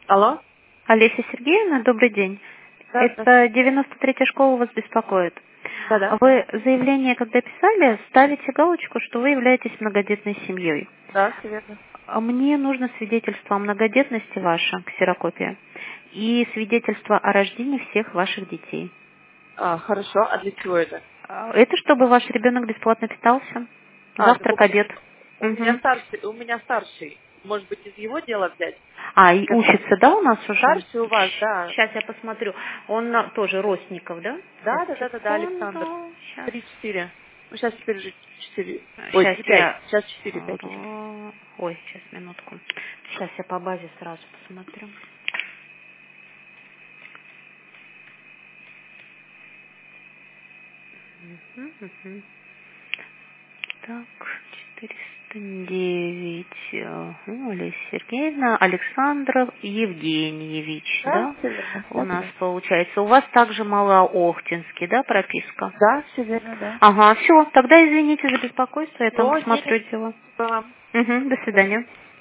Алло? Олеся Сергеевна, добрый день. Да, Это 93-я школа вас беспокоит. да. Вы заявление, когда писали, ставите галочку, что вы являетесь многодетной семьей. Да, все верно. А мне нужно свидетельство о многодетности ваше, ксерокопия, и свидетельство о рождении всех ваших детей. Хорошо. А для чего это? Это чтобы ваш ребенок бесплатно питался. Завтрак, обед. У меня старший. Может быть, из его дела взять? И учится, да, у нас уже? Старший у вас, да. Сейчас я посмотрю. Он тоже Ростников, да? Да, Секунду. Александр. Сейчас. 3-4. Ну, сейчас теперь уже 4. Ой, Сейчас 5. я... Сейчас 4, 5. Ой, сейчас, минутку. Сейчас я по базе сразу посмотрю. Мгм. Так, 409. Олеся Сергеевна, Александров Евгеньевич, Да, да? все верно. У нас получается. У вас также Малоохтинский, да, прописка? Да, все верно, да. Ага, все. Тогда извините за беспокойство, я там Все, посмотрю дело. вам. До свидания.